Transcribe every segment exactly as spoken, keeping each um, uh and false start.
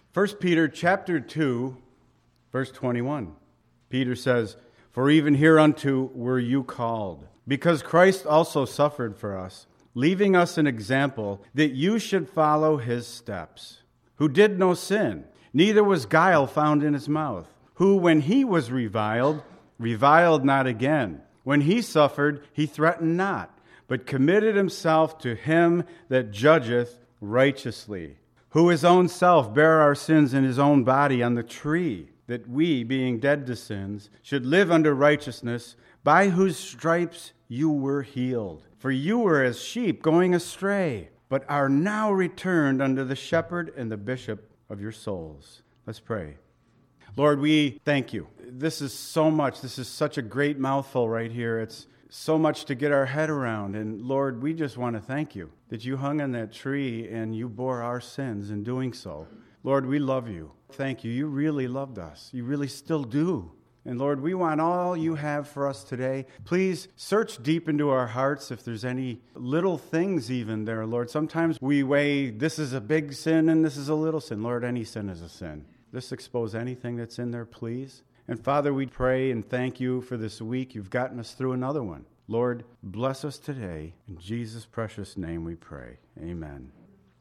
First Peter chapter two, verse twenty-one. Peter says, "For even hereunto were you called, because Christ also suffered for us, leaving us an example that you should follow his steps, who did no sin, neither was guile found in his mouth, who, when he was reviled, reviled not again. When he suffered, he threatened not, but committed himself to him that judgeth righteously, who his own self bare our sins in his own body on the tree, that we, being dead to sins, should live unto righteousness, by whose stripes you were healed. For you were as sheep going astray, but are now returned unto the shepherd and the bishop of your souls." Let's pray. Lord, we thank you. This is so much. This is such a great mouthful right here. It's so much to get our head around. And Lord, we just want to thank you that you hung on that tree and you bore our sins in doing so. Lord, we love you. Thank you. You really loved us. You really still do. And Lord, we want all you have for us today. Please search deep into our hearts if there's any little things even there, Lord. Sometimes we weigh this is a big sin and this is a little sin. Lord, any sin is a sin. Just expose anything that's in there, please. And Father, we pray and thank you for this week. You've gotten us through another one. Lord, bless us today. In Jesus' precious name we pray. Amen.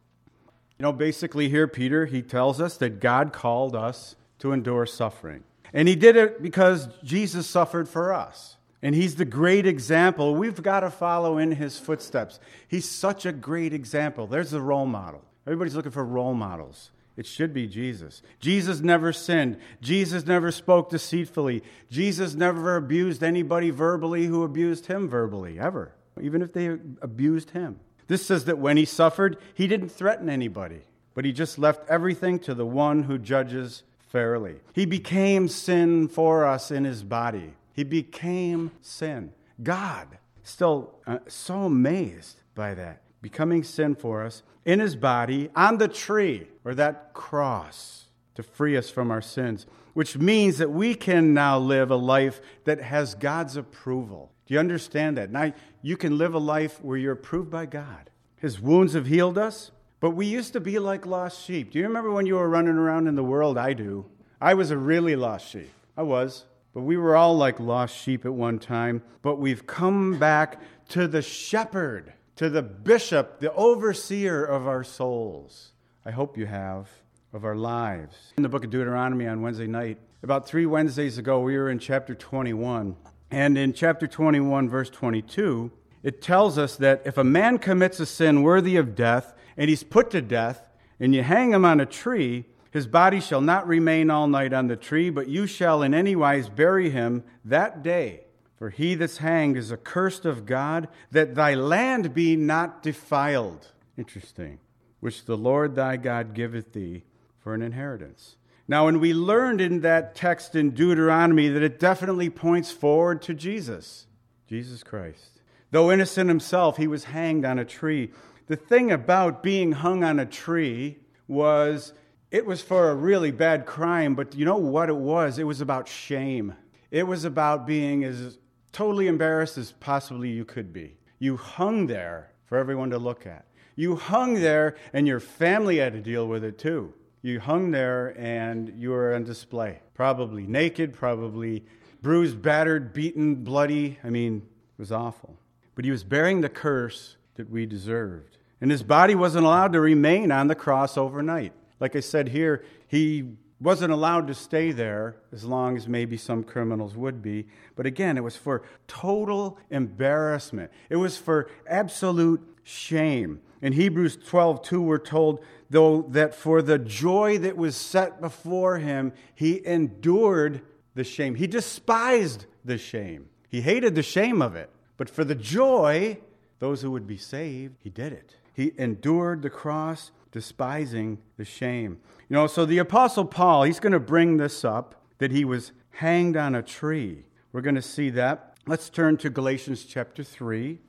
You know, basically here, Peter, he tells us that God called us to endure suffering. And he did it because Jesus suffered for us. And he's the great example. We've got to follow in his footsteps. He's such a great example. There's the role model. Everybody's looking for role models. It should be Jesus. Jesus never sinned. Jesus never spoke deceitfully. Jesus never abused anybody verbally who abused him verbally, ever, even if they abused him. This says that when he suffered, he didn't threaten anybody, but he just left everything to the one who judges fairly. He became sin for us in his body. He became sin. God, still uh, so amazed by that, becoming sin for us in his body on the tree, or that cross, to free us from our sins, which means that we can now live a life that has God's approval. Do you understand that? Now you can live a life where you're approved by God. His wounds have healed us, but we used to be like lost sheep. Do you remember when you were running around in the world? I do. I was a really lost sheep. I was. But we were all like lost sheep at one time. But we've come back to the shepherd, to the bishop, the overseer of our souls. I hope you have, of our lives. In the book of Deuteronomy on Wednesday night, about three Wednesdays ago, we were in chapter twenty-one. And in chapter twenty-one, verse twenty-two, it tells us that if a man commits a sin worthy of death, and he's put to death, and you hang him on a tree, his body shall not remain all night on the tree, but you shall in any wise bury him that day. For he that's hanged is accursed of God, that thy land be not defiled. Interesting. Which the Lord thy God giveth thee for an inheritance. Now, when we learned in that text in Deuteronomy that it definitely points forward to Jesus, Jesus Christ. Though innocent himself, he was hanged on a tree. The thing about being hung on a tree was it was for a really bad crime, but you know what it was? It was about shame. It was about being as totally embarrassed as possibly you could be. You hung there for everyone to look at. You hung there, and your family had to deal with it too. You hung there, and you were on display. Probably naked, probably bruised, battered, beaten, bloody. I mean, it was awful. But he was bearing the curse that we deserved. And his body wasn't allowed to remain on the cross overnight. Like I said here, he wasn't allowed to stay there as long as maybe some criminals would be. But again, it was for total embarrassment. It was for absolute shame. In Hebrews twelve two, we're told, though, that for the joy that was set before him, he endured the shame. He despised the shame. He hated the shame of it. But for the joy, those who would be saved, he did it. He endured the cross, despising the shame. You know, so the Apostle Paul, he's going to bring this up, that he was hanged on a tree. We're going to see that. Let's turn to Galatians chapter three.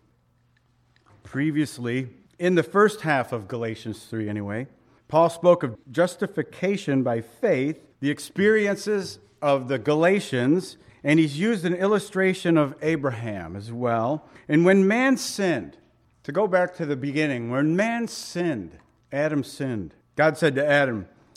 Previously, in the first half of Galatians three anyway, Paul spoke of justification by faith, the experiences of the Galatians, and he's used an illustration of Abraham as well. And when man sinned, to go back to the beginning, when man sinned, Adam sinned. God said to Adam,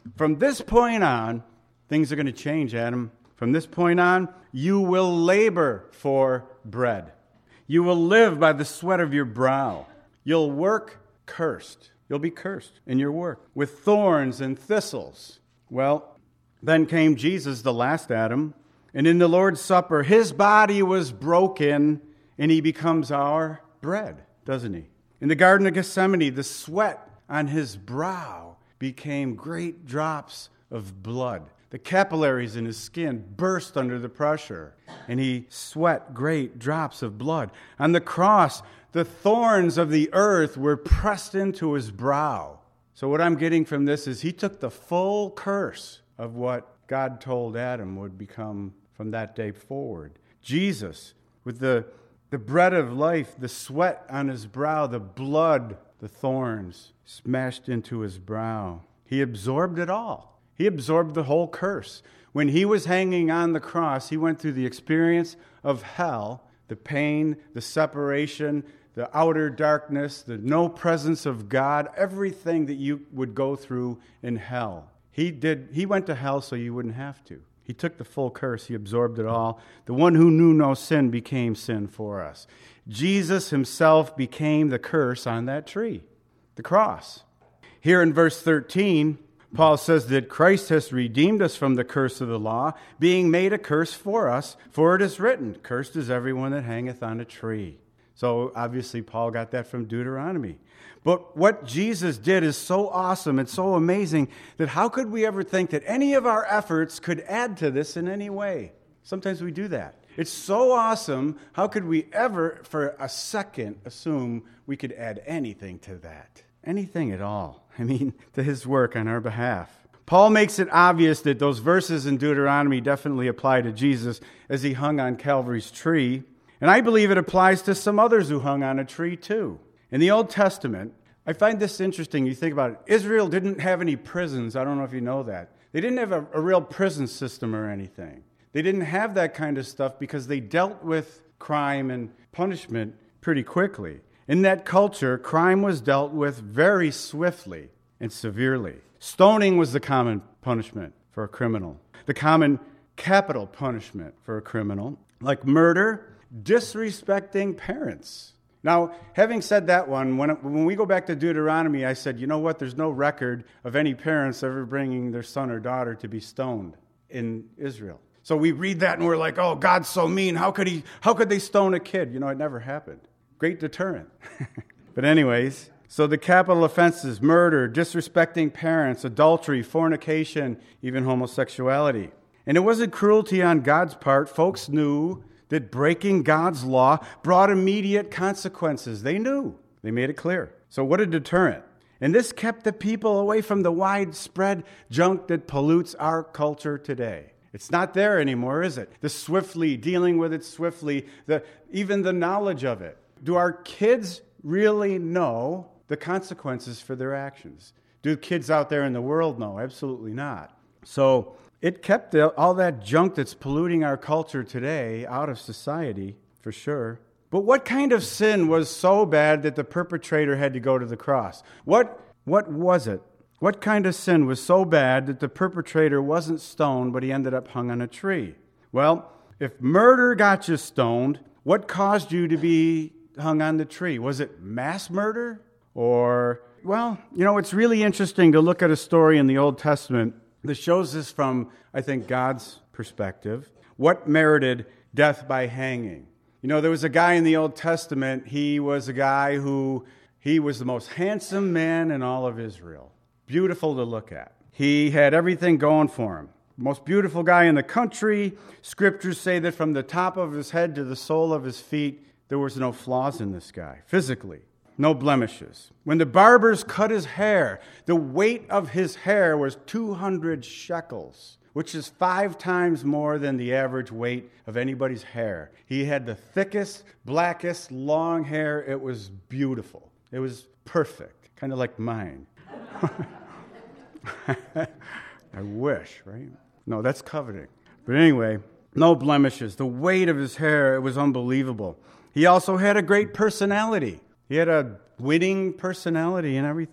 from this point on, things are going to change, Adam. From this point on, you will labor for bread. You will live by the sweat of your brow. You'll work cursed. You'll be cursed in your work with thorns and thistles. Well, then came Jesus, the last Adam, and in the Lord's Supper, his body was broken, and he becomes our bread, doesn't he? In the Garden of Gethsemane, the sweat on his brow became great drops of blood. The capillaries in his skin burst under the pressure, and he sweat great drops of blood. On the cross, the thorns of the earth were pressed into his brow. So what I'm getting from this is he took the full curse of what God told Adam would become from that day forward. Jesus, with the, the bread of life, the sweat on his brow, the blood, the thorns smashed into his brow. He absorbed it all. He absorbed the whole curse. When he was hanging on the cross, he went through the experience of hell, the pain, the separation, the outer darkness, the no presence of God, everything that you would go through in hell. He did. He went to hell so you wouldn't have to. He took the full curse. He absorbed it all. The one who knew no sin became sin for us. Jesus himself became the curse on that tree, the cross. Here in verse thirteen, Paul says that Christ has redeemed us from the curse of the law, being made a curse for us, for it is written, cursed is everyone that hangeth on a tree. So obviously Paul got that from Deuteronomy. But what Jesus did is so awesome and so amazing that how could we ever think that any of our efforts could add to this in any way? Sometimes we do that. It's so awesome, how could we ever for a second assume we could add anything to that? Anything at all. I mean, to his work on our behalf. Paul makes it obvious that those verses in Deuteronomy definitely apply to Jesus as he hung on Calvary's tree. And I believe it applies to some others who hung on a tree too. In the Old Testament, I find this interesting. You think about it. Israel didn't have any prisons. I don't know if you know that. They didn't have a, a real prison system or anything. They didn't have that kind of stuff because they dealt with crime and punishment pretty quickly. In that culture, crime was dealt with very swiftly and severely. Stoning was the common punishment for a criminal. The common capital punishment for a criminal, like murder, disrespecting parents. Now, having said that one, when, when we go back to Deuteronomy, I said, you know what? There's no record of any parents ever bringing their son or daughter to be stoned in Israel. So we read that and we're like, oh, God's so mean. How could he? How could they stone a kid? You know, it never happened. Great deterrent. But anyways, so the capital offenses, murder, disrespecting parents, adultery, fornication, even homosexuality. And it wasn't cruelty on God's part. Folks knew that breaking God's law brought immediate consequences. They knew. They made it clear. So what a deterrent. And this kept the people away from the widespread junk that pollutes our culture today. It's not there anymore, is it? The swiftly, dealing with it swiftly, the even the knowledge of it. Do our kids really know the consequences for their actions? Do kids out there in the world know? Absolutely not. So it kept the, all that junk that's polluting our culture today out of society, for sure. But what kind of sin was so bad that the perpetrator had to go to the cross? What, what was it? What kind of sin was so bad that the perpetrator wasn't stoned, but he ended up hung on a tree? Well, if murder got you stoned, what caused you to be hung on the tree? Was it mass murder? Or, well, you know, it's really interesting to look at a story in the Old Testament that shows this from, I think, God's perspective. What merited death by hanging? You know, there was a guy in the Old Testament, he was a guy who, he was the most handsome man in all of Israel. Beautiful to look at. He had everything going for him. Most beautiful guy in the country. Scriptures say that from the top of his head to the sole of his feet, there was no flaws in this guy, physically. No blemishes. When the barbers cut his hair, the weight of his hair was two hundred shekels, which is five times more than the average weight of anybody's hair. He had the thickest, blackest, long hair. It was beautiful. It was perfect, kind of like mine. I wish, right? No, that's coveting. But anyway, no blemishes. The weight of his hair, it was unbelievable. He also had a great personality. He had a winning personality and everything.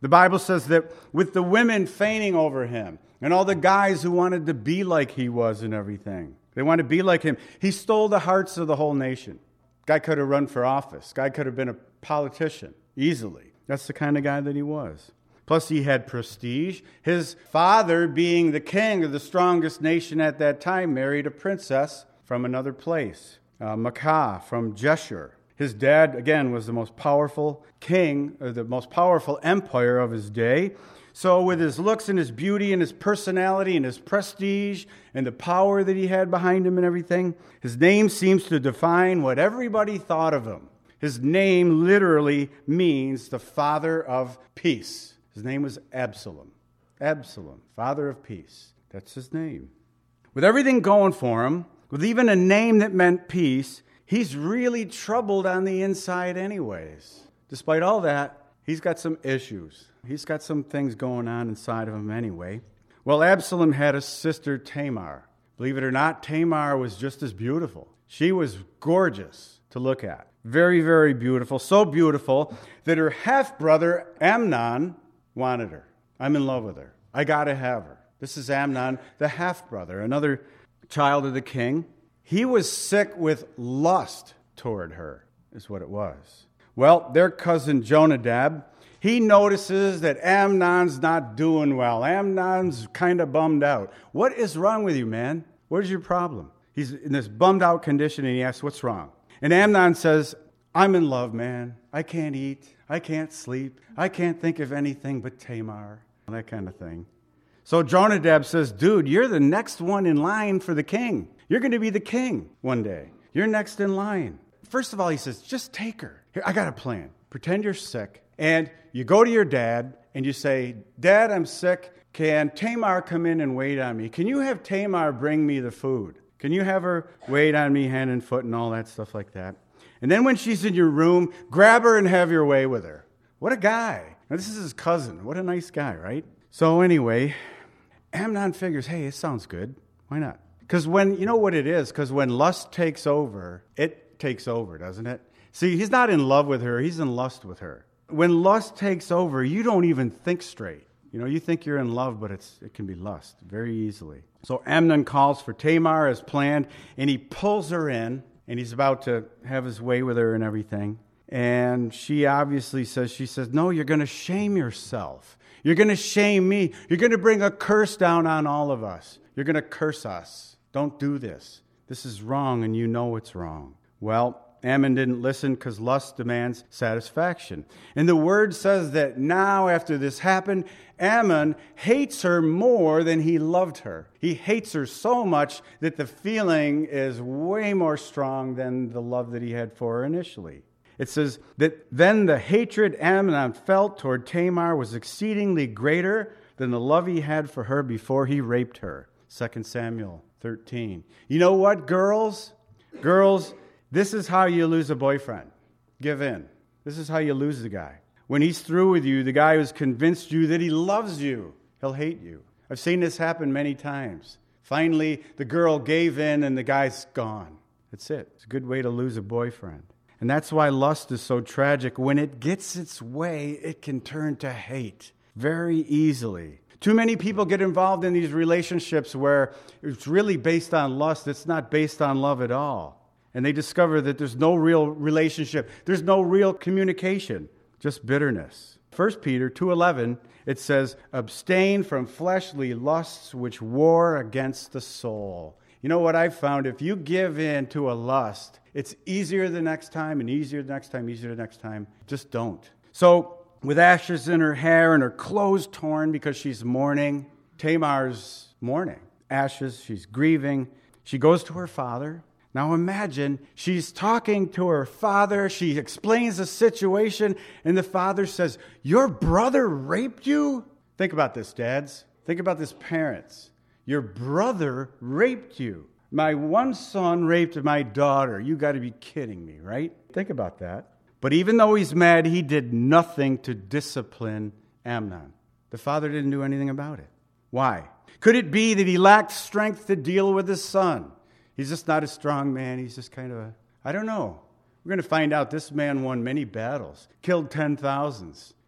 The Bible says that with the women fainting over him and all the guys who wanted to be like he was and everything, they wanted to be like him, he stole the hearts of the whole nation. Guy could have run for office. Guy could have been a politician easily. That's the kind of guy that he was. Plus, he had prestige. His father, being the king of the strongest nation at that time, married a princess from another place, uh, Maacah from Jeshur. His dad, again, was the most powerful king, or the most powerful empire of his day. So with his looks and his beauty and his personality and his prestige and the power that he had behind him and everything, his name seems to define what everybody thought of him. His name literally means the father of peace. His name was Absalom. Absalom, father of peace. That's his name. With everything going for him, with even a name that meant peace, he's really troubled on the inside anyways. Despite all that, he's got some issues. He's got some things going on inside of him anyway. Well, Absalom had a sister, Tamar. Believe it or not, Tamar was just as beautiful. She was gorgeous to look at. Very, very beautiful. So beautiful that her half-brother, Amnon, wanted her. I'm in love with her. I got to have her. This is Amnon, the half-brother, another child of the king. He was sick with lust toward her, is what it was. Well, their cousin Jonadab, he notices that Amnon's not doing well. Amnon's kind of bummed out. What is wrong with you, man? What is your problem? He's in this bummed out condition, and he asks, what's wrong? And Amnon says, I'm in love, man. I can't eat. I can't sleep. I can't think of anything but Tamar. That kind of thing. So Jonadab says, dude, you're the next one in line for the king. You're going to be the king one day. You're next in line. First of all, he says, just take her. Here, I got a plan. Pretend you're sick. And you go to your dad and you say, Dad, I'm sick. Can Tamar come in and wait on me? Can you have Tamar bring me the food? Can you have her wait on me hand and foot and all that stuff like that? And then when she's in your room, grab her and have your way with her. What a guy. Now, this is his cousin. What a nice guy, right? So anyway, Amnon figures, hey, it sounds good. Why not? Because when, you know what it is? Because when lust takes over, it takes over, doesn't it? See, he's not in love with her. He's in lust with her. When lust takes over, you don't even think straight. You know, you think you're in love, but it's it can be lust very easily. So Amnon calls for Tamar as planned, and he pulls her in, and he's about to have his way with her and everything. And she obviously says, she says, no, you're going to shame yourself. You're going to shame me. You're going to bring a curse down on all of us. You're going to curse us. Don't do this. This is wrong, and you know it's wrong. Well, Ammon didn't listen because lust demands satisfaction. And the word says that now, after this happened, Ammon hates her more than he loved her. He hates her so much that the feeling is way more strong than the love that he had for her initially. It says that then the hatred Amnon felt toward Tamar was exceedingly greater than the love he had for her before he raped her. Second Samuel thirteen. You know what, girls? Girls, this is how you lose a boyfriend. Give in. This is how you lose the guy. When he's through with you, the guy who's convinced you that he loves you, he'll hate you. I've seen this happen many times. Finally, the girl gave in and the guy's gone. That's it. It's a good way to lose a boyfriend. And that's why lust is so tragic. When it gets its way, it can turn to hate very easily. Too many people get involved in these relationships where it's really based on lust. It's not based on love at all. And they discover that there's no real relationship. There's no real communication, just bitterness. First Peter two eleven, it says, abstain from fleshly lusts which war against the soul. You know what I've found? If you give in to a lust, it's easier the next time and easier the next time, easier the next time. Just don't. So with ashes in her hair and her clothes torn because she's mourning, Tamar's mourning. Ashes, she's grieving. She goes to her father. Now imagine she's talking to her father. She explains the situation, and the father says, your brother raped you? Think about this, dads. Think about this, parents. Your brother raped you. My one son raped my daughter. You got to be kidding me, right? Think about that. But even though he's mad, he did nothing to discipline Amnon. The father didn't do anything about it. Why? Could it be that he lacked strength to deal with his son? He's just not a strong man. He's just kind of a, I don't know. We're going to find out this man won many battles, killed ten thousands.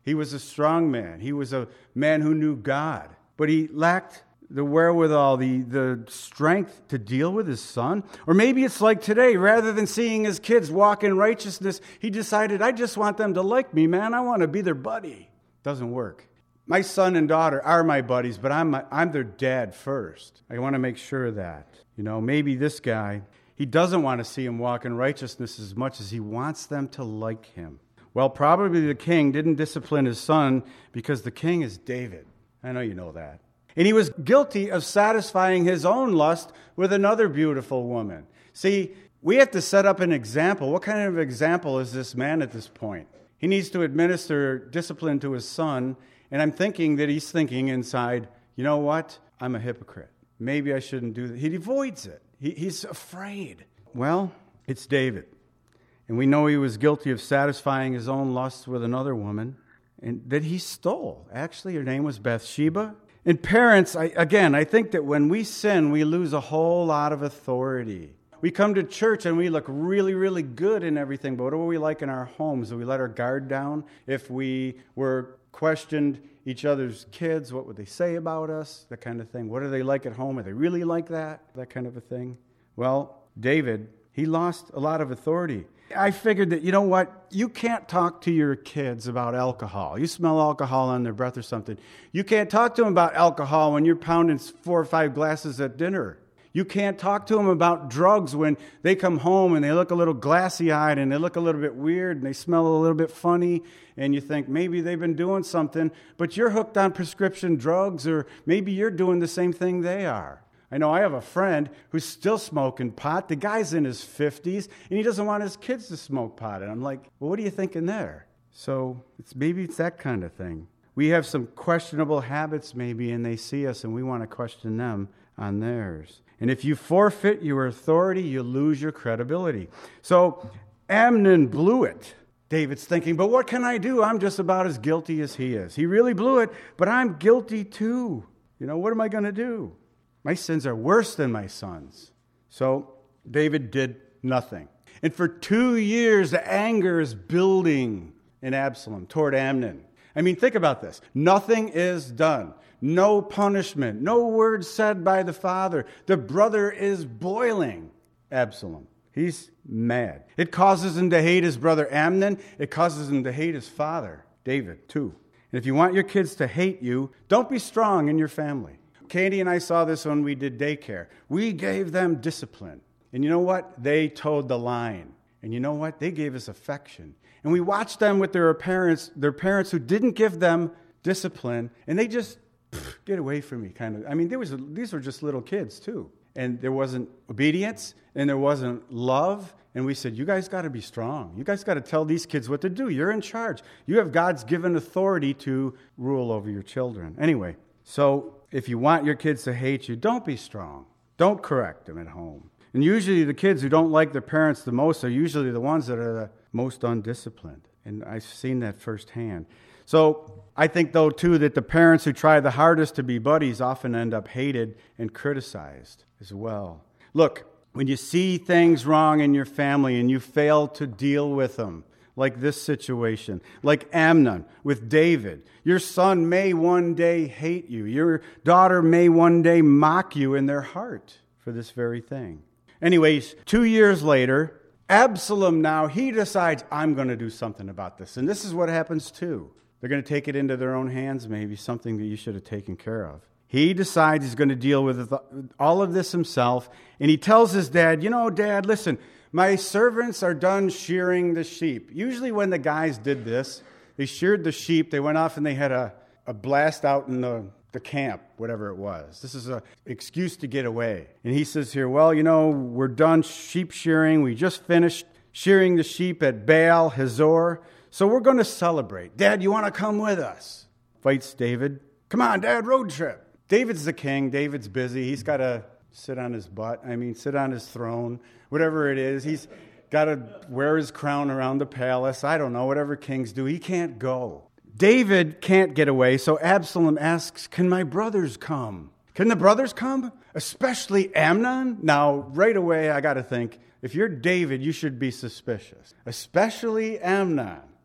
He was a strong man. He was a man who knew God. But he lacked the wherewithal, the, the strength to deal with his son. Or maybe it's like today, rather than seeing his kids walk in righteousness, he decided, I just want them to like me, man. I want to be their buddy. Doesn't work. My son and daughter are my buddies, but I'm my, I'm their dad first. I want to make sure of that. You know, maybe this guy, he doesn't want to see him walk in righteousness as much as he wants them to like him. Well, probably the king didn't discipline his son because the king is David. I know you know that. And he was guilty of satisfying his own lust with another beautiful woman. See, we have to set up an example. What kind of example is this man at this point? He needs to administer discipline to his son, and I'm thinking that he's thinking inside, you know what? I'm a hypocrite. Maybe I shouldn't do that. He avoids it. He, he's afraid. Well, it's David. And we know he was guilty of satisfying his own lusts with another woman, and that he stole. Actually, her name was Bathsheba. And parents, I, again, I think that when we sin, we lose a whole lot of authority. We come to church and we look really, really good in everything, but what are we like in our homes? Do we let our guard down? If we were questioned each other's kids, what would they say about us? That kind of thing. What are they like at home? Are they really like that? That kind of a thing. Well, David, he lost a lot of authority. I figured that, you know what, you can't talk to your kids about alcohol. You smell alcohol on their breath or something. You can't talk to them about alcohol when you're pounding four or five glasses at dinner. You can't talk to them about drugs when they come home and they look a little glassy-eyed and they look a little bit weird and they smell a little bit funny, and you think maybe they've been doing something, but you're hooked on prescription drugs, or maybe you're doing the same thing they are. I know I have a friend who's still smoking pot. The guy's in his fifties, and he doesn't want his kids to smoke pot. And I'm like, well, what are you thinking there? So it's maybe it's that kind of thing. We have some questionable habits maybe, and they see us, and we want to question them on theirs. And if you forfeit your authority, you lose your credibility. So Amnon blew it. David's thinking, but what can I do? I'm just about as guilty as he is. He really blew it, but I'm guilty too. You know, what am I going to do? My sins are worse than my son's. So David did nothing. And for two years, the anger is building in Absalom toward Amnon. I mean, think about this. Nothing is done. No punishment. No word said by the father. The brother is boiling Absalom. He's mad. It causes him to hate his brother Amnon. It causes him to hate his father, David, too. And if you want your kids to hate you, don't be strong in your family. Candy and I saw this when we did daycare. We gave them discipline. And you know what? They towed the line. And you know what? They gave us affection. And we watched them with their parents, their parents who didn't give them discipline, and they just, pff, get away from me, kind of. I mean, there was these were just little kids, too. And there wasn't obedience, and there wasn't love. And we said, you guys got to be strong. You guys got to tell these kids what to do. You're in charge. You have God's given authority to rule over your children. Anyway, so if you want your kids to hate you, don't be strong. Don't correct them at home. And usually the kids who don't like their parents the most are usually the ones that are the most undisciplined. And I've seen that firsthand. So I think, though, too, that the parents who try the hardest to be buddies often end up hated and criticized as well. Look, when you see things wrong in your family and you fail to deal with them, like this situation, like Amnon with David. Your son may one day hate you. Your daughter may one day mock you in their heart for this very thing. Anyways, two years later, Absalom now, he decides, I'm going to do something about this. And this is what happens too. They're going to take it into their own hands, maybe something that you should have taken care of. He decides he's going to deal with all of this himself. And he tells his dad, you know, Dad, listen, my servants are done shearing the sheep. Usually when the guys did this, they sheared the sheep, they went off and they had a, a blast out in the, the camp, whatever it was. This is an excuse to get away. And he says here, well, you know, we're done sheep shearing. We just finished shearing the sheep at Baal Hazor, so we're going to celebrate. Dad, you want to come with us? Fights David. Come on, Dad, road trip. David's the king. David's busy. He's got to sit on his butt. I mean, sit on his throne, whatever it is. He's got to wear his crown around the palace. I don't know, whatever kings do. He can't go. David can't get away, so Absalom asks, can my brothers come? Can the brothers come? Especially Amnon? Now, right away, I got to think, if you're David, you should be suspicious. Especially Amnon.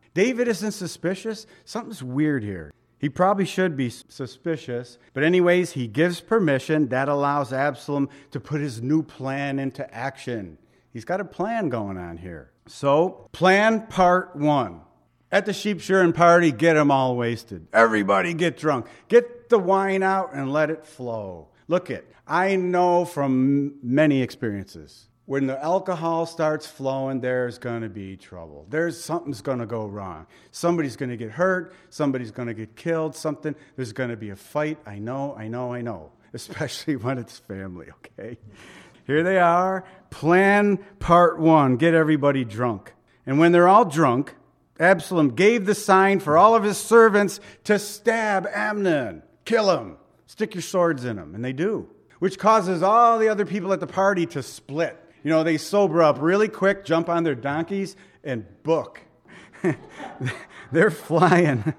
David isn't suspicious. Something's weird here. He probably should be suspicious. But anyways, he gives permission. That allows Absalom to put his new plan into action. He's got a plan going on here. So, plan part one. At the sheep shearing party, get them all wasted. Everybody get drunk. Get the wine out and let it flow. Look it, I know from many experiences, when the alcohol starts flowing, there's going to be trouble. There's something's going to go wrong. Somebody's going to get hurt. Somebody's going to get killed. Something. There's going to be a fight. I know, I know, I know. Especially when it's family, okay? Here they are. Plan part one. Get everybody drunk. And when they're all drunk, Absalom gave the sign for all of his servants to stab Amnon. Kill him. Stick your swords in him. And they do. Which causes all the other people at the party to split. You know, they sober up really quick, jump on their donkeys, and book. They're flying.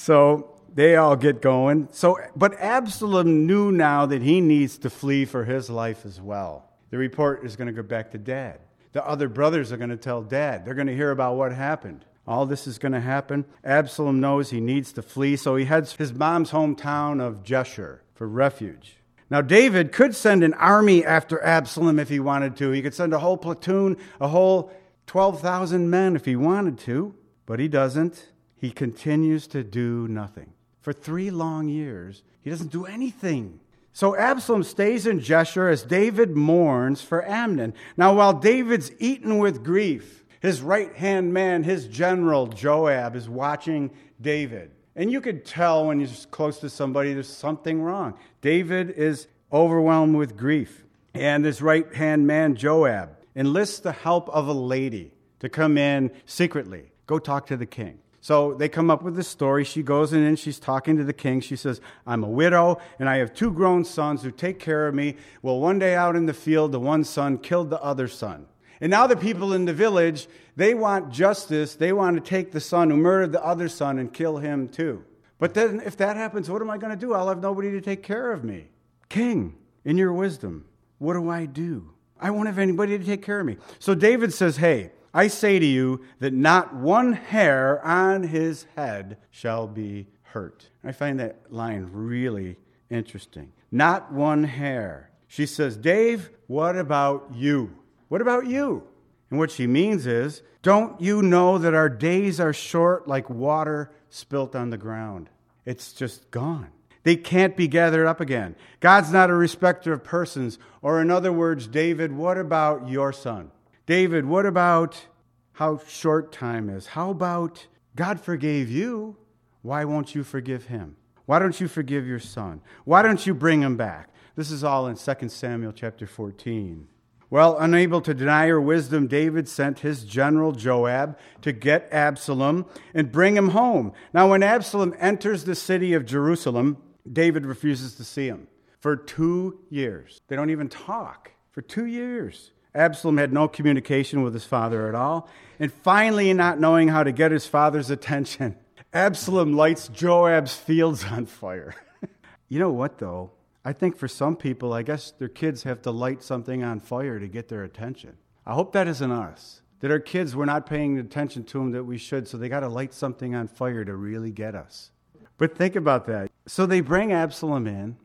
So they all get going. So, but Absalom knew now that he needs to flee for his life as well. The report is going to go back to Dad. The other brothers are going to tell Dad. They're going to hear about what happened. All this is going to happen. Absalom knows he needs to flee, so he heads to his mom's hometown of Jeshurun for refuge. Now, David could send an army after Absalom if he wanted to. He could send a whole platoon, a whole twelve thousand men if he wanted to, but he doesn't. He continues to do nothing. For three long years, he doesn't do anything. So Absalom stays in Jeshurun as David mourns for Amnon. Now, while David's eaten with grief, his right-hand man, his general, Joab, is watching David. And you could tell when you're close to somebody, there's something wrong. David is overwhelmed with grief. And his right-hand man, Joab, enlists the help of a lady to come in secretly. Go talk to the king. So they come up with this story. She goes in and she's talking to the king. She says, I'm a widow, and I have two grown sons who take care of me. Well, one day out in the field, the one son killed the other son. And now the people in the village, they want justice. They want to take the son who murdered the other son and kill him too. But then if that happens, what am I going to do? I'll have nobody to take care of me. King, in your wisdom, what do I do? I won't have anybody to take care of me. So David says, hey, I say to you that not one hair on his head shall be hurt. I find that line really interesting. Not one hair. She says, Dave, what about you? What about you? And what she means is, don't you know that our days are short like water spilt on the ground? It's just gone. They can't be gathered up again. God's not a respecter of persons. Or in other words, David, what about your son? David, what about how short time is? How about God forgave you? Why won't you forgive him? Why don't you forgive your son? Why don't you bring him back? This is all in Second Samuel chapter fourteen. Well, unable to deny her wisdom, David sent his general Joab to get Absalom and bring him home. Now, when Absalom enters the city of Jerusalem, David refuses to see him for two years. They don't even talk for two years. Absalom had no communication with his father at all. And finally, not knowing how to get his father's attention, Absalom lights Joab's fields on fire. You know what, though? I think for some people, I guess their kids have to light something on fire to get their attention. I hope that isn't us. That our kids, we're not paying attention to them that we should, so they got to light something on fire to really get us. But think about that. So they bring Absalom in,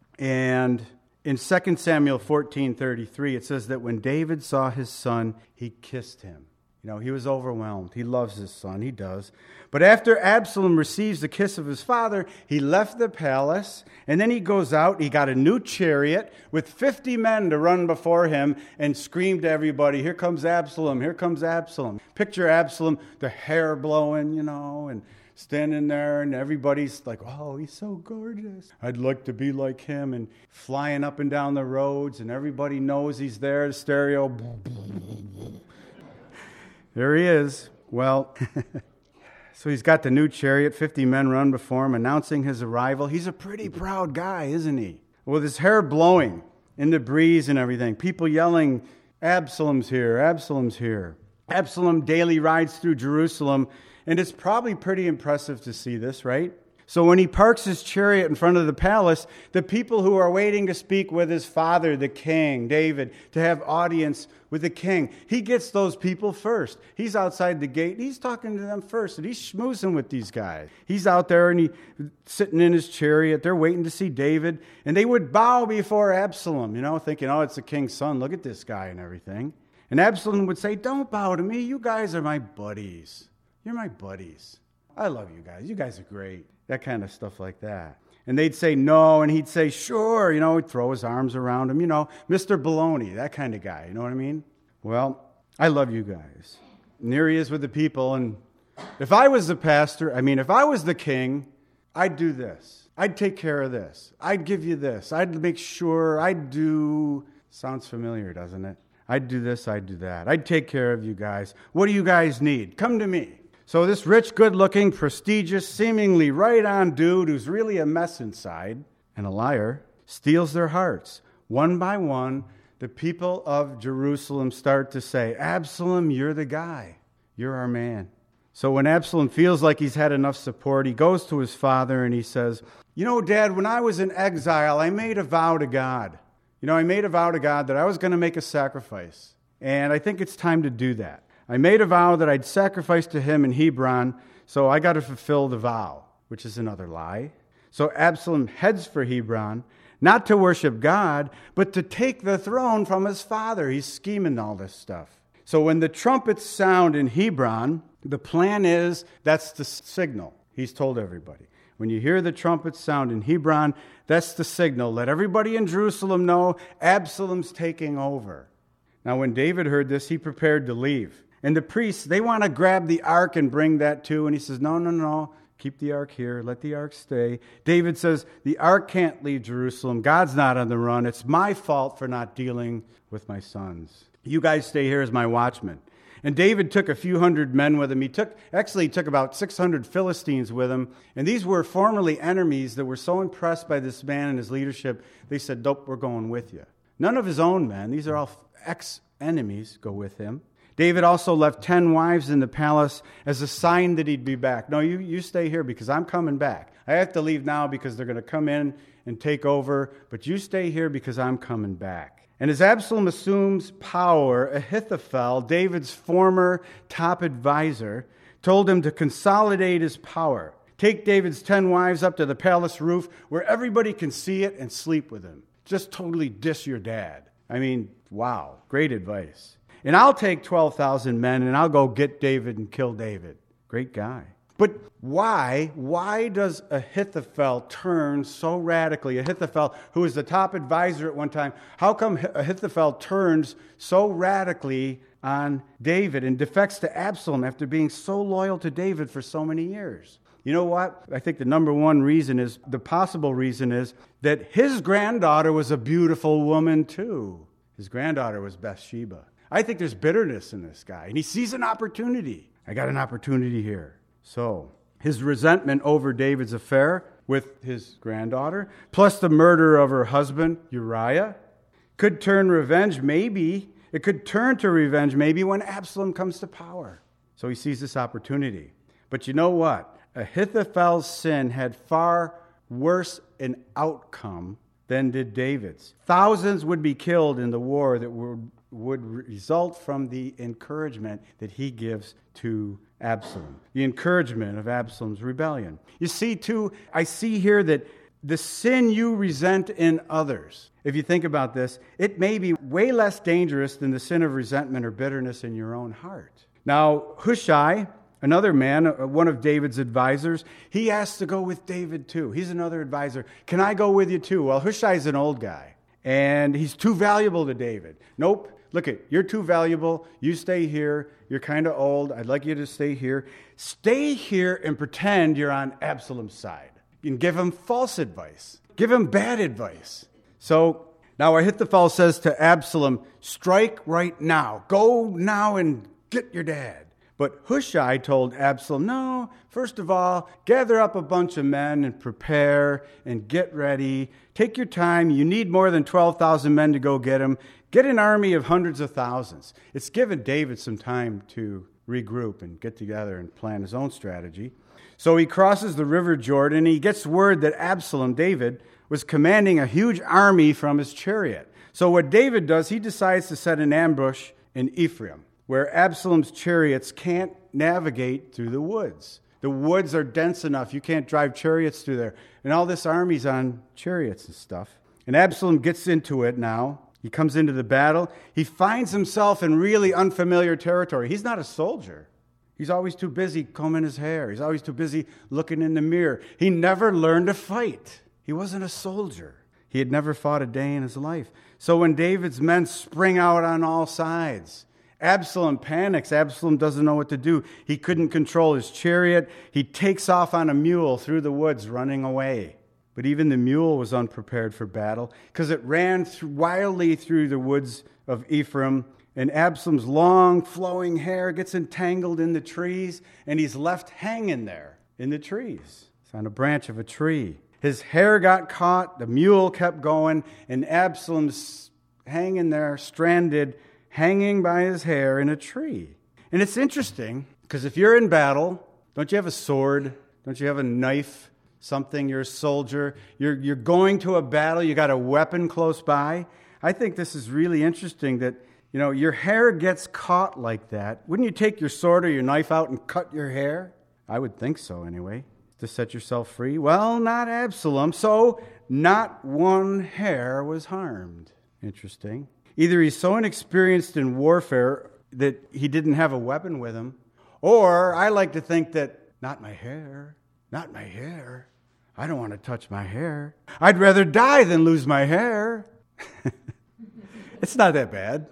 and in Second Samuel fourteen thirty-three, it says that when David saw his son, he kissed him. You know, he was overwhelmed. He loves his son. He does. But after Absalom receives the kiss of his father, he left the palace, and then he goes out. He got a new chariot with fifty men to run before him and scream to everybody, here comes Absalom, here comes Absalom. Picture Absalom, the hair blowing, you know, and standing there, and everybody's like, oh, he's so gorgeous. I'd like to be like him, and flying up and down the roads, and everybody knows he's there, the stereo. There he is. Well, so he's got the new chariot, fifty men run before him, announcing his arrival. He's a pretty proud guy, isn't he? With his hair blowing in the breeze and everything. People yelling, Absalom's here, Absalom's here. Absalom daily rides through Jerusalem, and it's probably pretty impressive to see this, right? So when he parks his chariot in front of the palace, the people who are waiting to speak with his father, the king, David, to have audience with the king, he gets those people first. He's outside the gate. He's talking to them first, and he's schmoozing with these guys. He's out there, and he's sitting in his chariot. They're waiting to see David, and they would bow before Absalom, you know, thinking, oh, it's the king's son. Look at this guy and everything. And Absalom would say, don't bow to me. You guys are my buddies. You're my buddies. I love you guys. You guys are great. That kind of stuff like that. And they'd say no, and he'd say, sure, you know, he'd throw his arms around him, you know, Mister Baloney, that kind of guy, you know what I mean? Well, I love you guys. And here he is with the people, and if I was the pastor, I mean, if I was the king, I'd do this. I'd take care of this. I'd give you this. I'd make sure, I'd do, sounds familiar, doesn't it? I'd do this, I'd do that. I'd take care of you guys. What do you guys need? Come to me. So this rich, good-looking, prestigious, seemingly right-on dude who's really a mess inside and a liar steals their hearts. One by one, the people of Jerusalem start to say, Absalom, you're the guy. You're our man. So when Absalom feels like he's had enough support, he goes to his father and he says, you know, Dad, when I was in exile, I made a vow to God. You know, I made a vow to God that I was going to make a sacrifice. And I think it's time to do that. I made a vow that I'd sacrifice to him in Hebron, so I got to fulfill the vow, which is another lie. So Absalom heads for Hebron, not to worship God, but to take the throne from his father. He's scheming all this stuff. So when the trumpets sound in Hebron, the plan is, that's the signal. He's told everybody. When you hear the trumpets sound in Hebron, that's the signal. Let everybody in Jerusalem know Absalom's taking over. Now when David heard this, he prepared to leave. And the priests, they want to grab the ark and bring that too. And he says, no, no, no, keep the ark here. Let the ark stay. David says, the ark can't leave Jerusalem. God's not on the run. It's my fault for not dealing with my sons. You guys stay here as my watchmen. And David took a few hundred men with him. He took, actually he took about six hundred Philistines with him. And these were formerly enemies that were so impressed by this man and his leadership, they said, nope, we're going with you. None of his own men, these are all ex-enemies, go with him. David also left ten wives in the palace as a sign that he'd be back. No, you, you stay here because I'm coming back. I have to leave now because they're going to come in and take over, but you stay here because I'm coming back. And as Absalom assumes power, Ahithophel, David's former top advisor, told him to consolidate his power. Take David's ten wives up to the palace roof where everybody can see it and sleep with him. Just totally diss your dad. I mean, wow, great advice. And I'll take twelve thousand men and I'll go get David and kill David. Great guy. But why, why does Ahithophel turn so radically? Ahithophel, who was the top advisor at one time, how come Ahithophel turns so radically on David and defects to Absalom after being so loyal to David for so many years? You know what? I think the number one reason is, the possible reason is that his granddaughter was a beautiful woman too. His granddaughter was Bathsheba. I think there's bitterness in this guy, and he sees an opportunity. I got an opportunity here. So his resentment over David's affair with his granddaughter, plus the murder of her husband, Uriah, could turn revenge, maybe. It could turn to revenge, maybe, when Absalom comes to power. So he sees this opportunity. But you know what? Ahithophel's sin had far worse an outcome than did David's. Thousands would be killed in the war that would, would result from the encouragement that he gives to Absalom, the encouragement of Absalom's rebellion. You see, too, I see here that the sin you resent in others, if you think about this, it may be way less dangerous than the sin of resentment or bitterness in your own heart. Now, Hushai, another man, one of David's advisors, he asked to go with David too. He's another advisor. Can I go with you too? Well, Hushai's an old guy, and he's too valuable to David. Nope. Look it, you're too valuable. You stay here. You're kind of old. I'd like you to stay here. Stay here and pretend you're on Absalom's side. You can give him false advice. Give him bad advice. So now Ahithophel says to Absalom, strike right now. Go now and get your dad. But Hushai told Absalom, no, first of all, gather up a bunch of men and prepare and get ready. Take your time. You need more than twelve thousand men to go get him. Get an army of hundreds of thousands. It's given David some time to regroup and get together and plan his own strategy. So he crosses the river Jordan, and he gets word that Absalom, David, was commanding a huge army from his chariot. So what David does, he decides to set an ambush in Ephraim, where Absalom's chariots can't navigate through the woods. The woods are dense enough. You can't drive chariots through there. And all this army's on chariots and stuff. And Absalom gets into it now. He comes into the battle. He finds himself in really unfamiliar territory. He's not a soldier. He's always too busy combing his hair. He's always too busy looking in the mirror. He never learned to fight. He wasn't a soldier. He had never fought a day in his life. So when David's men spring out on all sides, Absalom panics. Absalom doesn't know what to do. He couldn't control his chariot. He takes off on a mule through the woods, running away. But even the mule was unprepared for battle because it ran through, wildly through the woods of Ephraim, and Absalom's long, flowing hair gets entangled in the trees, and he's left hanging there in the trees. It's on a branch of a tree. His hair got caught, the mule kept going, and Absalom's hanging there, stranded, hanging by his hair in a tree. And it's interesting, because if you're in battle, don't you have a sword? Don't you have a knife? Something, you're a soldier, you're, you're going to a battle, you got a weapon close by. I think this is really interesting that, you know, your hair gets caught like that. Wouldn't you take your sword or your knife out and cut your hair? I would think so anyway, to set yourself free. Well, not Absalom, so not one hair was harmed. Interesting. Either he's so inexperienced in warfare that he didn't have a weapon with him, or I like to think that, not my hair, not my hair. I don't want to touch my hair. I'd rather die than lose my hair. It's not that bad.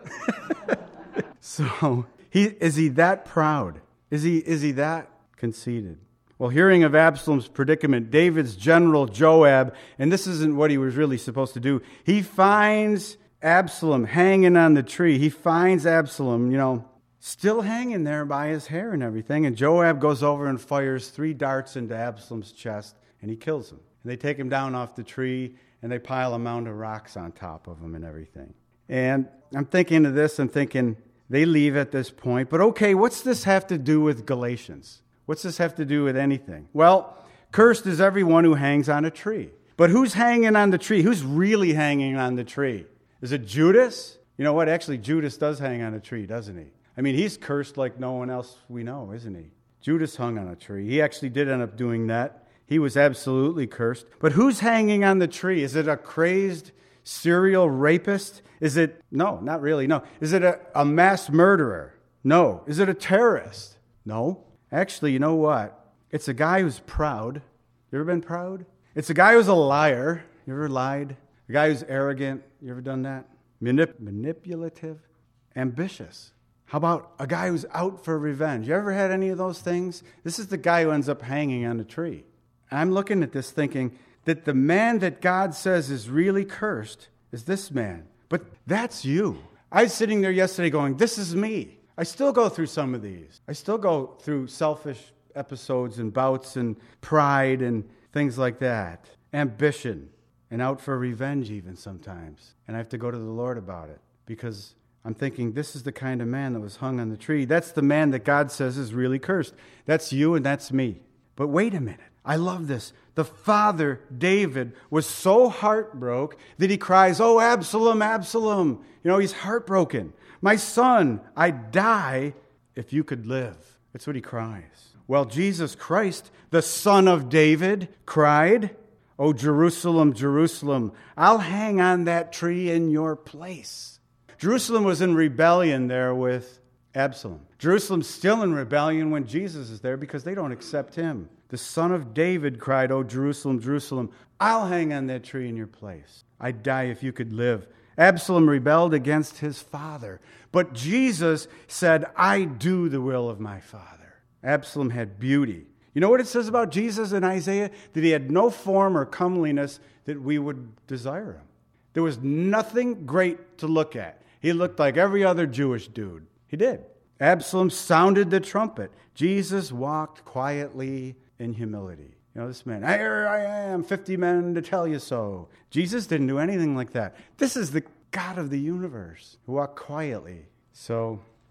So, he, is he that proud? Is he, is he that conceited? Well, hearing of Absalom's predicament, David's general Joab, and this isn't what he was really supposed to do, he finds Absalom hanging on the tree. He finds Absalom, you know, still hanging there by his hair and everything. And Joab goes over and fires three darts into Absalom's chest, and he kills him. And they take him down off the tree, and they pile a mound of rocks on top of him and everything. And I'm thinking of this, I'm thinking, they leave at this point. But okay, what's this have to do with Galatians? What's this have to do with anything? Well, cursed is everyone who hangs on a tree. But who's hanging on the tree? Who's really hanging on the tree? Is it Judas? You know what? Actually, Judas does hang on a tree, doesn't he? I mean, he's cursed like no one else we know, isn't he? Judas hung on a tree. He actually did end up doing that. He was absolutely cursed. But who's hanging on the tree? Is it a crazed serial rapist? Is it, no, not really, no. Is it a, a mass murderer? No. Is it a terrorist? No. Actually, you know what? It's a guy who's proud. You ever been proud? It's a guy who's a liar. You ever lied? A guy who's arrogant. You ever done that? Manip- manipulative. Ambitious. How about a guy who's out for revenge? You ever had any of those things? This is the guy who ends up hanging on a tree. I'm looking at this thinking that the man that God says is really cursed is this man. But that's you. I was sitting there yesterday going, this is me. I still go through some of these. I still go through selfish episodes and bouts and pride and things like that. Ambition and out for revenge even sometimes. And I have to go to the Lord about it because I'm thinking, this is the kind of man that was hung on the tree. That's the man that God says is really cursed. That's you and that's me. But wait a minute. I love this. The father, David, was so heartbroken that he cries, oh, Absalom, Absalom. You know, he's heartbroken. My son, I'd die if you could live. That's what he cries. Well, Jesus Christ, the Son of David, cried, oh, Jerusalem, Jerusalem, I'll hang on that tree in your place. Jerusalem was in rebellion there with Absalom. Jerusalem's still in rebellion when Jesus is there because they don't accept him. The Son of David cried, oh, Jerusalem, Jerusalem, I'll hang on that tree in your place. I'd die if you could live. Absalom rebelled against his father. But Jesus said, I do the will of my Father. Absalom had beauty. You know what it says about Jesus in Isaiah? That he had no form or comeliness that we would desire him. There was nothing great to look at. He looked like every other Jewish dude. He did. Absalom sounded the trumpet. Jesus walked quietly in humility. You know, this man, here I am, fifty men to tell you so. Jesus didn't do anything like that. This is the God of the universe who walked quietly. So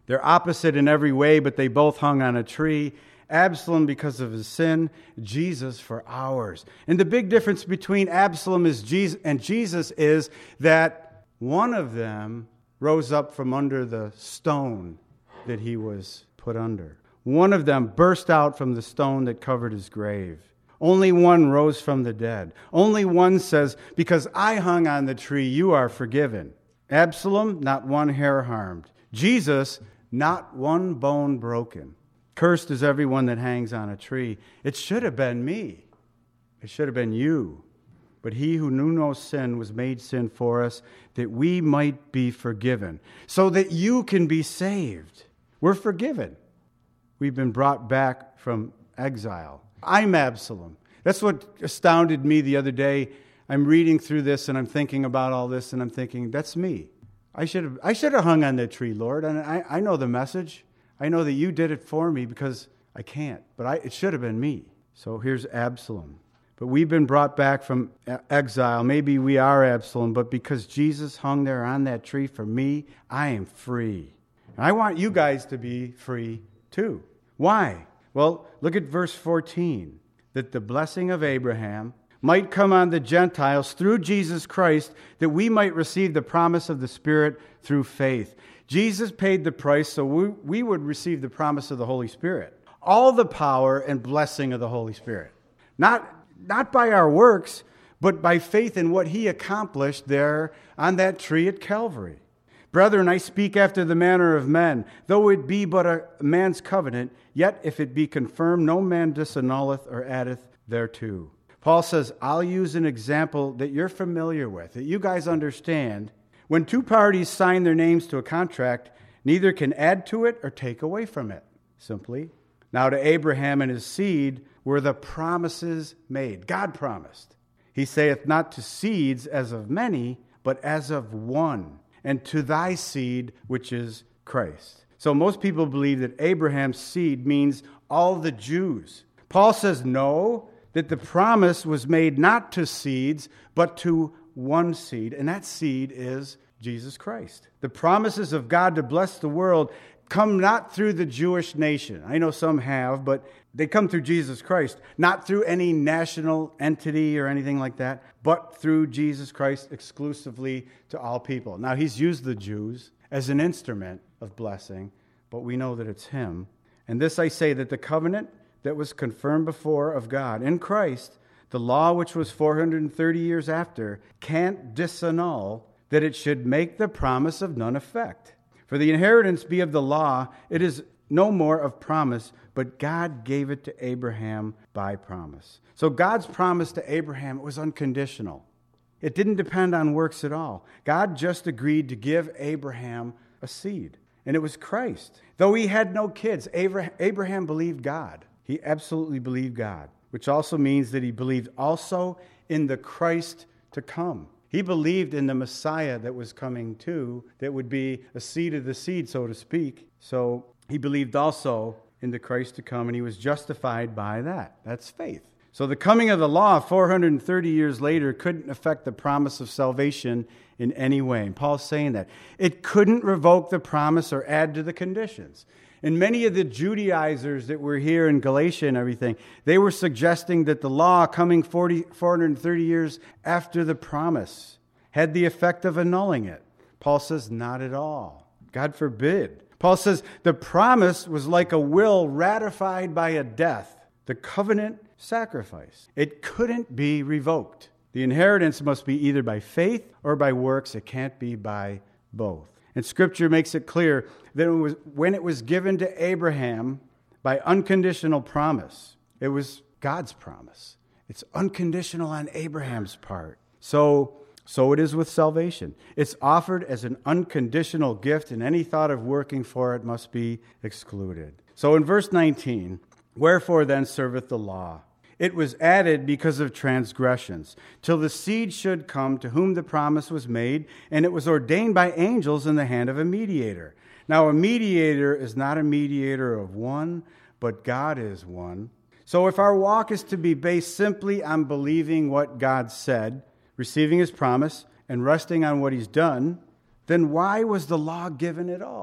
They're opposite in every way, but they both hung on a tree. Absalom because of his sin, Jesus for ours. And the big difference between Absalom is Jesus and Jesus is that one of them rose up from under the stone that he was put under. One of them burst out from the stone that covered his grave. Only one rose from the dead. Only one says, because I hung on the tree, you are forgiven. Absalom, not one hair harmed. Jesus, not one bone broken. Cursed is everyone that hangs on a tree. It should have been me. It should have been you. But he who knew no sin was made sin for us, that we might be forgiven, so that you can be saved. We're forgiven. We've been brought back from exile. I'm Absalom. That's what astounded me the other day. I'm reading through this and I'm thinking about all this and I'm thinking, that's me. I should have I should have hung on that tree, Lord. And I, I know the message. I know that you did it for me because I can't. But I, it should have been me. So here's Absalom. But we've been brought back from exile. Maybe we are Absalom, but because Jesus hung there on that tree for me, I am free. And I want you guys to be free too. Why? Well, look at verse fourteen. That the blessing of Abraham might come on the Gentiles through Jesus Christ, that we might receive the promise of the Spirit through faith. Jesus paid the price so we, we would receive the promise of the Holy Spirit. All the power and blessing of the Holy Spirit. Not, not by our works, but by faith in what he accomplished there on that tree at Calvary. Brethren, I speak after the manner of men. Though it be but a man's covenant, yet if it be confirmed, no man disannulleth or addeth thereto. Paul says, I'll use an example that you're familiar with, that you guys understand. When two parties sign their names to a contract, neither can add to it or take away from it. Simply. Now to Abraham and his seed were the promises made. God promised. He saith not to seeds as of many, but as of one. And to thy seed, which is Christ. So most people believe that Abraham's seed means all the Jews. Paul says no, that the promise was made not to seeds, but to one seed, and that seed is Jesus Christ. The promises of God to bless the world come not through the Jewish nation. I know some have, but they come through Jesus Christ, not through any national entity or anything like that, but through Jesus Christ exclusively to all people. Now, he's used the Jews as an instrument of blessing, but we know that it's him. And this I say, that the covenant that was confirmed before of God in Christ, the law which was four hundred thirty years after, can't disannul that it should make the promise of none effect. For the inheritance be of the law, it is no more of promise, but God gave it to Abraham by promise. So God's promise to Abraham, it was unconditional. It didn't depend on works at all. God just agreed to give Abraham a seed, and it was Christ. Though he had no kids, Abraham believed God. He absolutely believed God, which also means that he believed also in the Christ to come. He believed in the Messiah that was coming too, that would be a seed of the seed, so to speak. So he believed also in the Christ to come, and he was justified by that. That's faith. So the coming of the law four hundred thirty years later couldn't affect the promise of salvation in any way. And Paul's saying that. It couldn't revoke the promise or add to the conditions. And many of the Judaizers that were here in Galatia and everything, they were suggesting that the law coming forty, four hundred thirty years after the promise had the effect of annulling it. Paul says, not at all. God forbid. Paul says the promise was like a will ratified by a death, the covenant sacrifice. It couldn't be revoked. The inheritance must be either by faith or by works. It can't be by both. And Scripture makes it clear that it was, when it was given to Abraham by unconditional promise, it was God's promise. It's unconditional on Abraham's part. So, so it is with salvation. It's offered as an unconditional gift, and any thought of working for it must be excluded. So in verse nineteen, wherefore then serveth the law? It was added because of transgressions, till the seed should come to whom the promise was made, and it was ordained by angels in the hand of a mediator. Now, a mediator is not a mediator of one, but God is one. So if our walk is to be based simply on believing what God said, receiving his promise, and resting on what he's done, then why was the law given at all?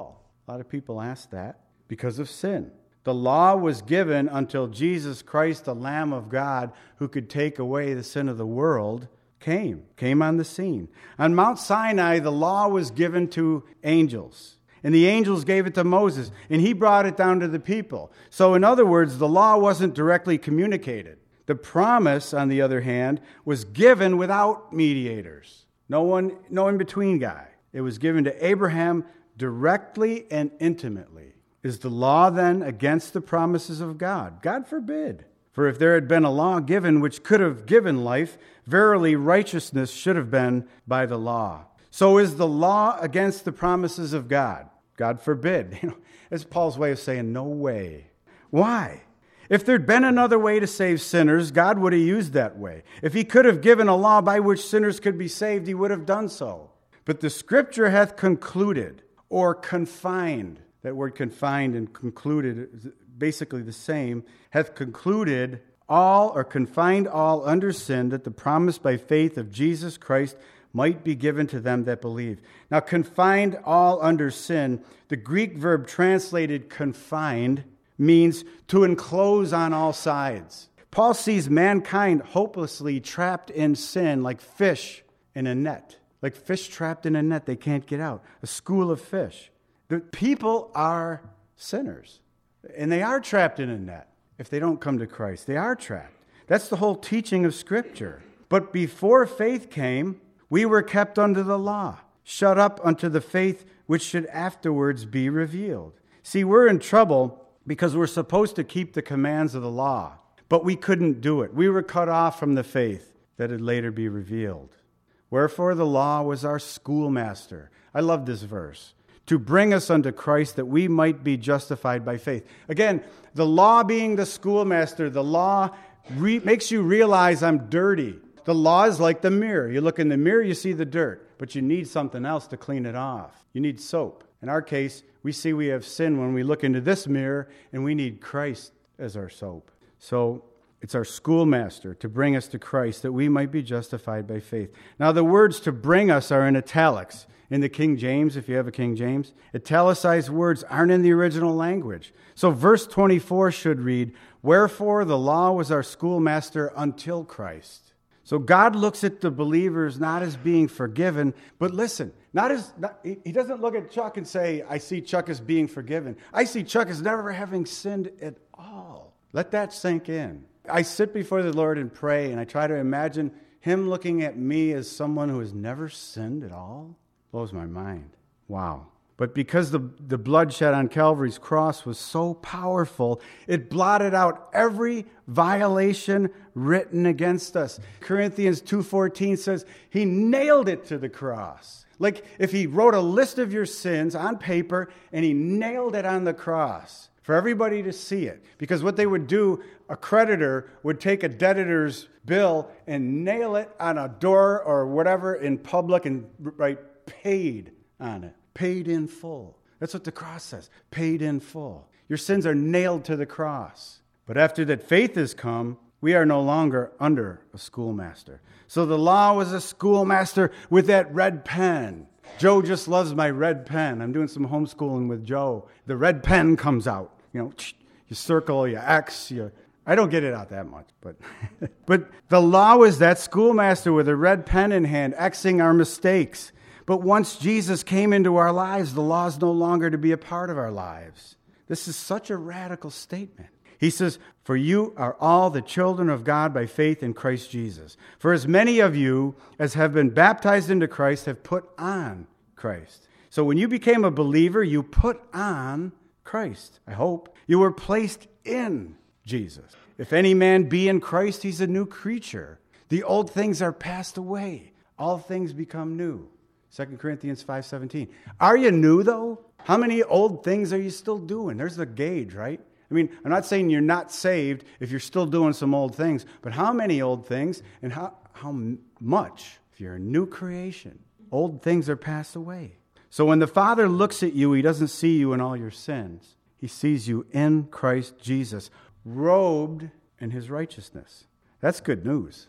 A lot of people ask that. Because of sin. The law was given until Jesus Christ, the Lamb of God, who could take away the sin of the world, came, came on the scene. On Mount Sinai, the law was given to angels. And the angels gave it to Moses, and he brought it down to the people. So in other words, the law wasn't directly communicated. The promise, on the other hand, was given without mediators. No one, no in-between guy. It was given to Abraham directly and intimately. Is the law then against the promises of God? God forbid. For if there had been a law given which could have given life, verily righteousness should have been by the law. So is the law against the promises of God? God forbid. You know, that's Paul's way of saying no way. Why? If there'd been another way to save sinners, God would have used that way. If he could have given a law by which sinners could be saved, he would have done so. But the Scripture hath concluded, or confined, that word confined and concluded is basically the same, hath concluded all or confined all under sin, that the promise by faith of Jesus Christ might be given to them that believe. Now, confined all under sin, the Greek verb translated confined means to enclose on all sides. Paul sees mankind hopelessly trapped in sin like fish in a net. Like fish trapped in a net, they can't get out. A school of fish. The people are sinners, and they are trapped in a net if they don't come to Christ. They are trapped. That's the whole teaching of Scripture. But before faith came, we were kept under the law, shut up unto the faith which should afterwards be revealed. See, we're in trouble because we're supposed to keep the commands of the law, but we couldn't do it. We were cut off from the faith that would later be revealed. Wherefore the law was our schoolmaster. I love this verse. To bring us unto Christ that we might be justified by faith. Again, the law being the schoolmaster, the law re- makes you realize I'm dirty. The law is like the mirror. You look in the mirror, you see the dirt, but you need something else to clean it off. You need soap. In our case, we see we have sin when we look into this mirror, and we need Christ as our soap. So it's our schoolmaster to bring us to Christ that we might be justified by faith. Now, the words to bring us are in italics. In the King James, if you have a King James, italicized words aren't in the original language. So verse twenty-four should read, wherefore the law was our schoolmaster until Christ. So God looks at the believers not as being forgiven, but listen, not as not, he doesn't look at Chuck and say, I see Chuck as being forgiven. I see Chuck as never having sinned at all. Let that sink in. I sit before the Lord and pray, and I try to imagine him looking at me as someone who has never sinned at all. Blows my mind. Wow. But because the, the bloodshed on Calvary's cross was so powerful, it blotted out every violation written against us. Corinthians two fourteen says he nailed it to the cross. Like if he wrote a list of your sins on paper and he nailed it on the cross for everybody to see it. Because what they would do, a creditor would take a debtor's bill and nail it on a door or whatever in public and write paid on it. Paid in full. That's what the cross says. Paid in full. Your sins are nailed to the cross. But after that faith has come, we are no longer under a schoolmaster. So the law was a schoolmaster with that red pen. Joe just loves my red pen. I'm doing some homeschooling with Joe. The red pen comes out. You know, you circle, you X, you... I don't get it out that much, but but the law was that schoolmaster with a red pen in hand, Xing our mistakes. But once Jesus came into our lives, the law is no longer to be a part of our lives. This is such a radical statement. He says, for you are all the children of God by faith in Christ Jesus. For as many of you as have been baptized into Christ have put on Christ. So when you became a believer, you put on Christ, I hope. You were placed in Jesus. If any man be in Christ, he's a new creature. The old things are passed away. All things become new. Second Corinthians five seventeen. Are you new, though? How many old things are you still doing? There's the gauge, right? I mean, I'm not saying you're not saved if you're still doing some old things, but how many old things and how, how much if you're a new creation? Old things are passed away. So when the Father looks at you, he doesn't see you in all your sins. He sees you in Christ Jesus, robed in his righteousness. That's good news.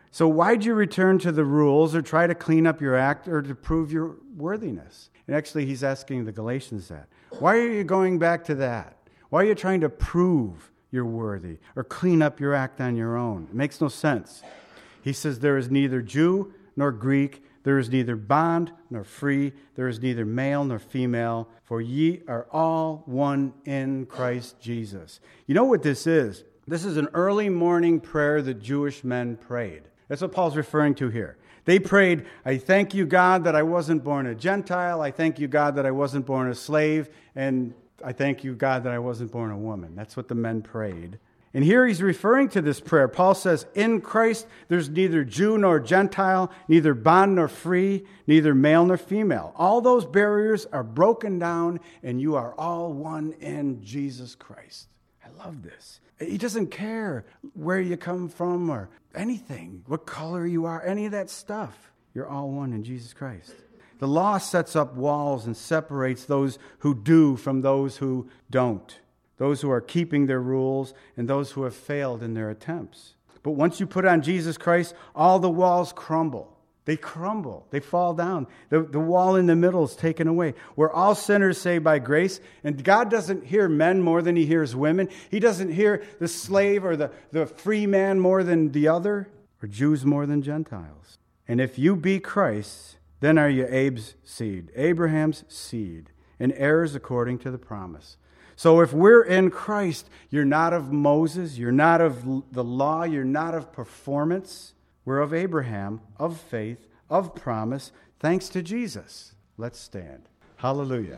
So why'd you return to the rules or try to clean up your act or to prove your worthiness? And actually, he's asking the Galatians that. Why are you going back to that? Why are you trying to prove you're worthy or clean up your act on your own? It makes no sense. He says there is neither Jew nor Greek, there is neither bond nor free, there is neither male nor female, for ye are all one in Christ Jesus. You know what this is? This is an early morning prayer that Jewish men prayed. That's what Paul's referring to here. They prayed, I thank you, God, that I wasn't born a Gentile. I thank you, God, that I wasn't born a slave. And I thank you, God, that I wasn't born a woman. That's what the men prayed. And here he's referring to this prayer. Paul says, in Christ, there's neither Jew nor Gentile, neither bond nor free, neither male nor female. All those barriers are broken down, and you are all one in Jesus Christ. I love this. He doesn't care where you come from or anything, what color you are, any of that stuff. You're all one in Jesus Christ. The law sets up walls and separates those who do from those who don't, those who are keeping their rules and those who have failed in their attempts. But once you put on Jesus Christ, all the walls crumble. They crumble. They fall down. The, the wall in the middle is taken away. We're all sinners saved by grace, and God doesn't hear men more than he hears women. He doesn't hear the slave or the, the free man more than the other, or Jews more than Gentiles. And if you be Christ's, then are you Abe's seed, Abraham's seed, and heirs according to the promise. So if we're in Christ, you're not of Moses, you're not of the law, you're not of performance. We're of Abraham, of faith, of promise, thanks to Jesus. Let's stand. Hallelujah.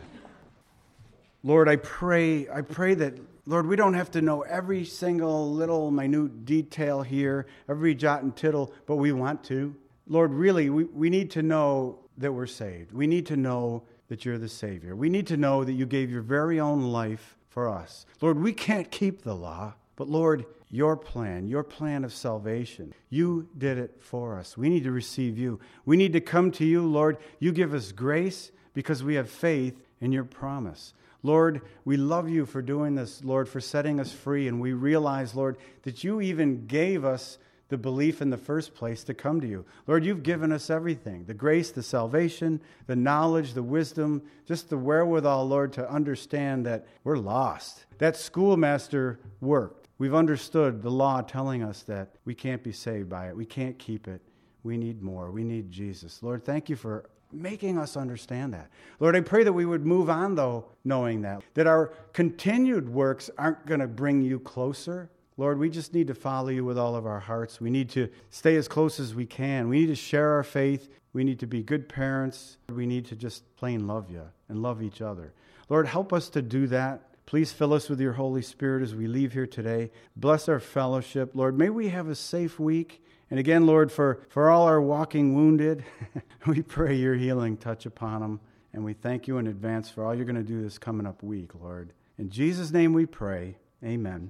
Lord, I pray, I pray that, Lord, we don't have to know every single little minute detail here, every jot and tittle, but we want to. Lord, really, we, we need to know that we're saved. We need to know that you're the Savior. We need to know that you gave your very own life for us. Lord, we can't keep the law, but Lord, your plan, your plan of salvation, you did it for us. We need to receive you. We need to come to you, Lord. You give us grace because we have faith in your promise. Lord, we love you for doing this, Lord, for setting us free. And we realize, Lord, that you even gave us the belief in the first place to come to you. Lord, you've given us everything, the grace, the salvation, the knowledge, the wisdom, just the wherewithal, Lord, to understand that we're lost. That schoolmaster worked. We've understood the law telling us that we can't be saved by it. We can't keep it. We need more. We need Jesus. Lord, thank you for making us understand that. Lord, I pray that we would move on, though, knowing that, that our continued works aren't going to bring you closer. Lord, we just need to follow you with all of our hearts. We need to stay as close as we can. We need to share our faith. We need to be good parents. We need to just plain love you and love each other. Lord, help us to do that. Please fill us with your Holy Spirit as we leave here today. Bless our fellowship. Lord, may we have a safe week. And again, Lord, for, for all our walking wounded, we pray your healing touch upon them. And we thank you in advance for all you're going to do this coming up week, Lord. In Jesus' name we pray. Amen.